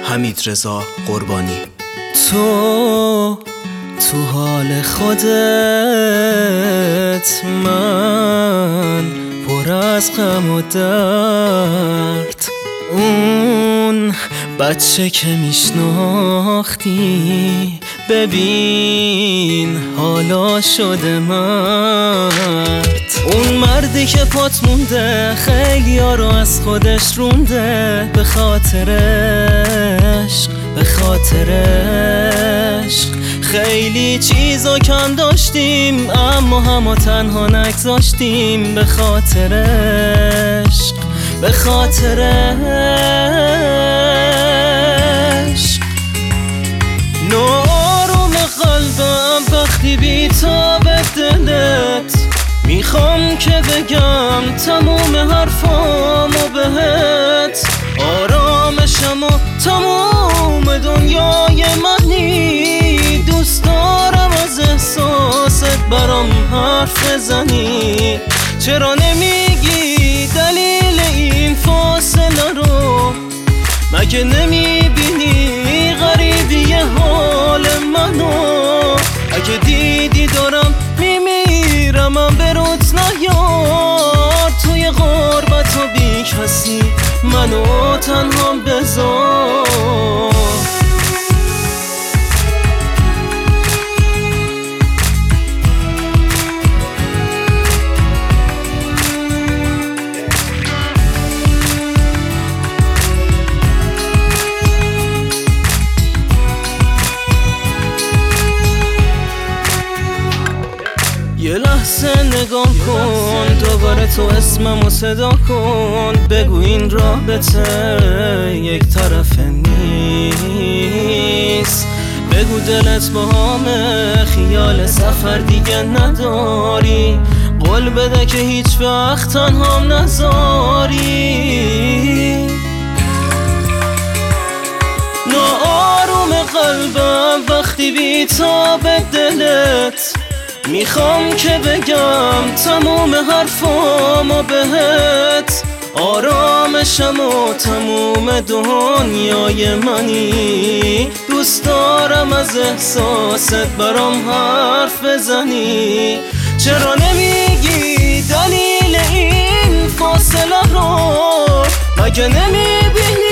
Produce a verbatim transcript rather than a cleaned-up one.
حمیدرضا قربانی. تو تو حال خودت، من پر از غم و درد. اون بچه که میشناختی ببین حالا شده مرد. اون مردی که پات مونده خیلی ها رو از خودش رونده، به خاطرش به خاطرش خیلی چیزا کم داشتیم، اما همه تنها نگذاشتیم. به خاطرش به خاطرش نارم قلبم وقتی بی تا به دلت، میخوام که بگم تموم حرفامو بهت. آرامشم و تموم دنیای منی، دوست دارم از احساست برام حرف بزنی. چرا نمیگی دلیل این فاصله رو؟ مگه نمیبینی غریبی حال منو؟ اگه دیدی دارم میمیرم من بروت نیار. توی غربت و بی کسی منو تنها بذار. یه لحظه نگاه کن، دوباره تو اسممو صدا کن. بگو این رابطه یک طرفه نیست، بگو دلت با همه خیال سفر دیگه نداری. قول بده که هیچ وقت تنهام نذاری. ناآروم قلبم وقتی بی تا به دلت، میخوام که بگم تموم حرفامو بهت. آرامشم و تموم دنیای منی، دوست دارم از احساست برام حرف بزنی. چرا نمیگی دلیل این فاصله رو؟ مگه نمیبینی